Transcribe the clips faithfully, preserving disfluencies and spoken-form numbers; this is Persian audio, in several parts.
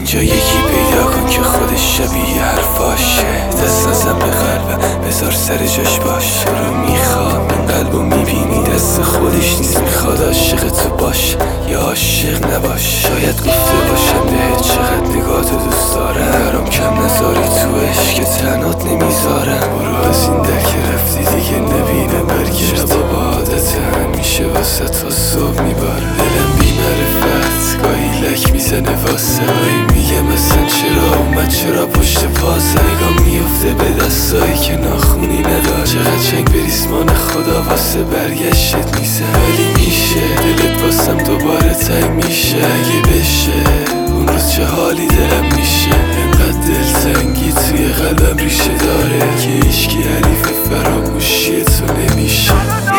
اینجا یکی پیدا کن که خودش شبیه حرفاشه. دست نزن به قلبم بذار سر جاش باش. تو رو میخواد من قلبو میبینی دست خودش نیست، میخواد عاشق تو باش یا عاشق نباش. شاید گفته باشم بهت چقدر نگاهتو دوست دارم، برام کم نذاری تو عشق تنات نمیذارم. برو از این در که رفتی دیگه نبینم برگشت. شبا با عادت همیشه واسه تا صبح میباره. دلم بی معرفت گاهی لک میزنه واسه هایی میگه مثلا چرا اومد چرا پشت پاسه. نگاه میفته به دستایی که ناخونی نداره. چقدر چنگ بریسمان خدا واسه برگشت میزه. ولی میشه دلت واسم دوباره تنگ میشه. اگه بشه اون روز چه حالی دلم میشه. انقدر دلتنگی توی قلبم ریشه داره که هیچکی حریف فراموشی تو نمیشه.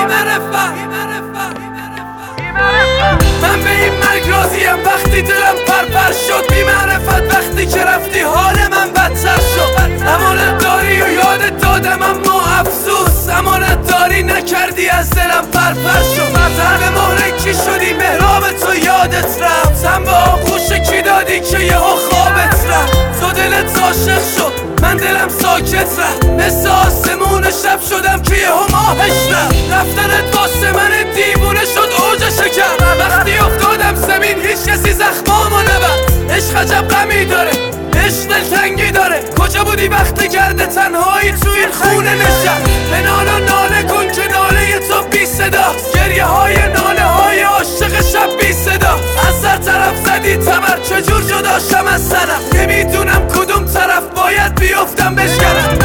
من به این مرگ راضیم وقتی دلم پرپر شد. بی معرفت وقتی که رفتی حال من بدتر شد. امانت داری و یادت دادم اما افسوس. امانت داری نکردی از دلم پرپر شد. مطرح مهره کی شدی محراب تو یادت رفت. هم به آغوش کی دادی که یه ها خوابت رفت. تو دلت عاشق شد من دلم ساکت رفت. مثل آسمون شب شدم که یه ها ماهش رفت. رفتنت واسه من دیوونه شد اوج شکر. وقتی افتادم زمین هیچ کسی زخمامو نبرد. عشق عجب غمی داره عشق دلتنگی داره. کجا بودی وقتی کرده تنهایی تو این خونه نشد. به نالا ناله کن که ناله تو بی صداست. گریه های ناله های عاشق شب بی صدا. از هر طرف زدی تبر چجور جدا شم از سنم. نمیدونم کدوم طرف باید بیفتم بشکنم.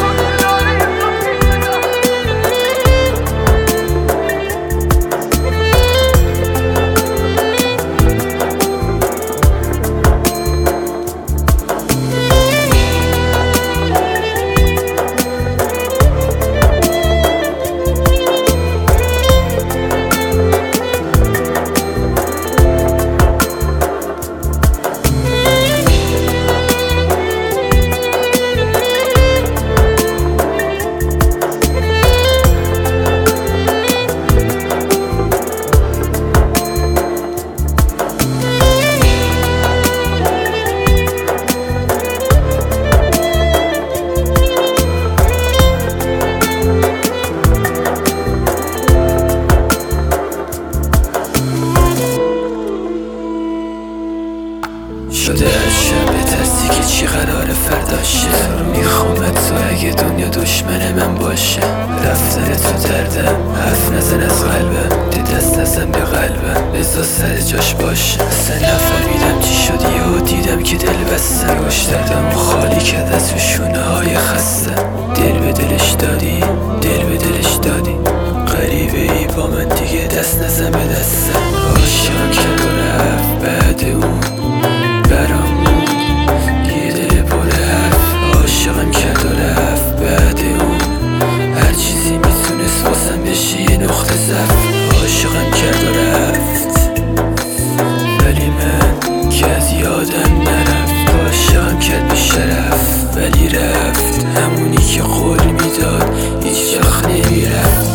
شده از شب بترسی که چی قراره فردا شه. میخوامت تو اگه دنیا دشمن من باشه. رفتن تو دردم حرف نزن از قلبم. دی دست نزن به قلبم بذار سر جاش باشه. اصلا نفهمیدم چی شد یهو دیدم که دل بستم. گوش دردم خالی کرد از شونه های خسته. دل به دلش دادی دل به دلش دادی. غریبه ای با من دیگه دست نزن به دستم. عاشق کرد و رفت بعد اون برامون یه دل پر حرف. عاشقم کرد و رفت بعد اون هر چیزی میتونست واسم بشه یه نقطه ضعف. عاشقم کرد و رفت ولی من که از یادم نرفت. عاشقم کرد به شرف ولی رفت. همونی که قول میداد هیچ وقت نمیرفت.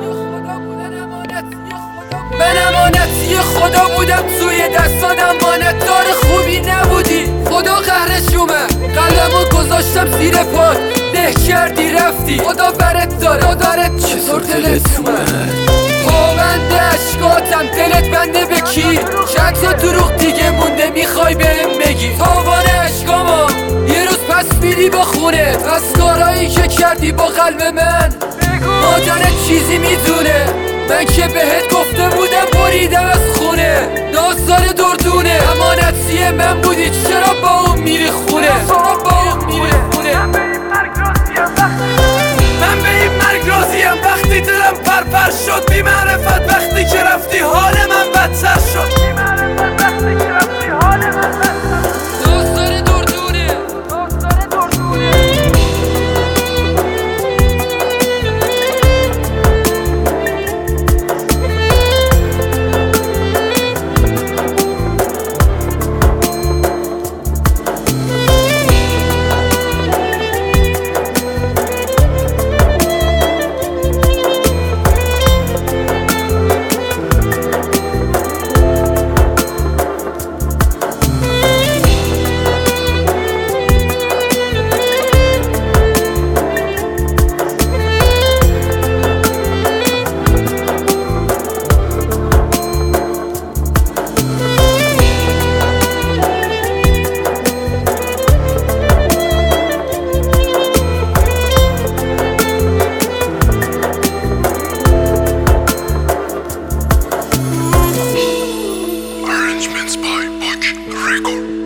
من امانتی خدا بودم توی دستان. امانت دار خوبی نبودی خدا قهرش اومد. قلمو گذاشتم زیر پات نه کردی رفتی. خدا برت داره خدارت چطور دلت اومد. پابند عشقاتم دلت بنده به کی. چند تا دروغ دیگه مونده میخوای بهم بگی. تاوان عشقامو یه روز پس میری با خونه. از کارایی که کردی با قلب من مادرت چیزی میدونه. من که بهت گفته بودم بریدم از خونه. نازدار دردونه امانتی من بودی چرا با اون میری خونه. چرا با اون میری خونه. من به این مرگ راضیم وقتی دلم پرپر شد. بی معرفت وقتی که رفتی حال من بدتر شد. بی معرفت وقتی که رفتی حال من بدتر شد. نازدار دردونه نازدار دردونه. Arrangements by Buck Record.